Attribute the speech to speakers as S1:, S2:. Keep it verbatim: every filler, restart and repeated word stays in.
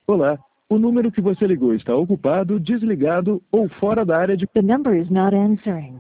S1: Olá, o número que você ligou está ocupado, desligado ou fora da área de...
S2: The number is not answering.